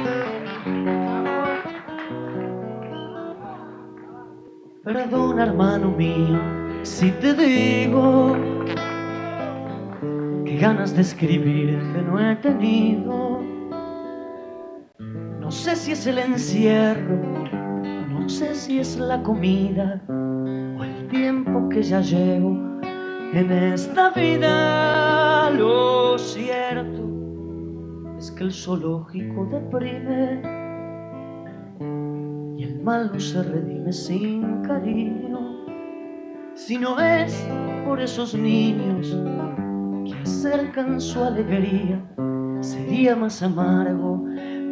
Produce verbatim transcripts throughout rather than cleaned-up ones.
Perdona, hermano mío, si te digo que ganas de escribirte no he tenido. No sé si es el encierro, no sé si es la comida o el tiempo que ya llevo en esta vida. Lo cierto es que el zoológico deprime y el mal no se redime sin cariño. Si no es por esos niños que acercan su alegría, sería más amargo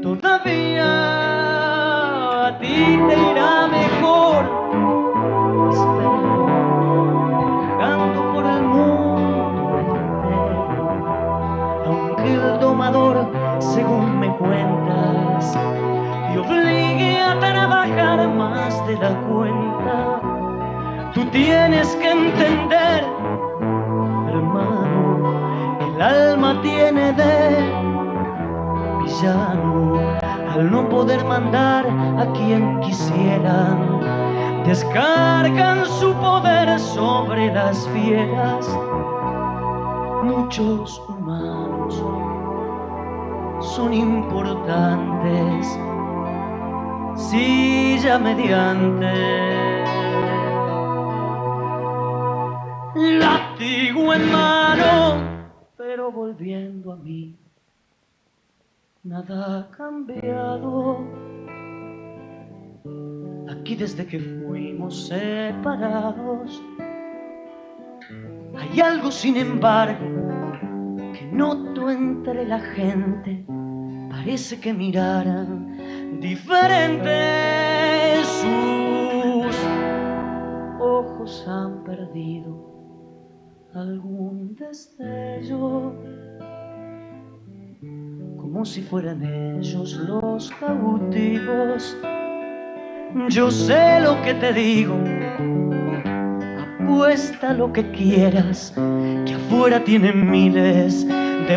todavía. A ti te irá mejor, espero, viajando por el mundo entero. Aunque el domador, según me cuentas, te obligue a trabajar más de la cuenta, tú tienes que entender, hermano, el alma tiene de villano. Al no poder mandar a quien quisieran, descargan su poder sobre las fieras. Muchos humanos son importantes, silla mediante. Látigo en mano, pero volviendo a mí, nada ha cambiado. Aquí desde que fuimos separados, hay algo sin embargo que noto entre la gente. Parece que miraran diferente. Sus ojos han perdido algún destello, como si fueran ellos los cautivos. Yo sé lo que te digo, apuesta lo que quieras, que afuera tienen miles de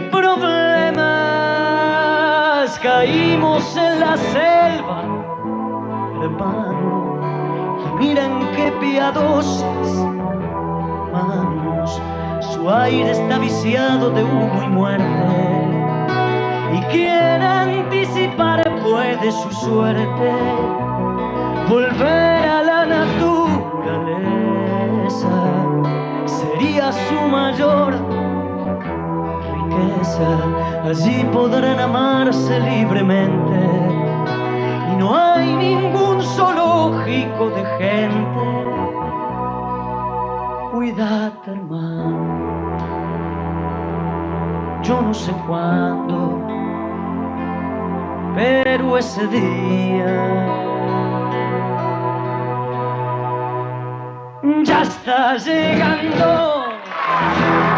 problemas. Caímos en la selva, hermano, y miran qué piadosas manos. Su aire está viciado de humo y muerte, y quien anticipar puede su suerte, volver a la naturaleza sería su mayor riqueza. Allí podrán amarse libremente y no hay ningún zoológico de gente. Cuídate, hermano, yo no sé cuándo, pero ese día ya está llegando.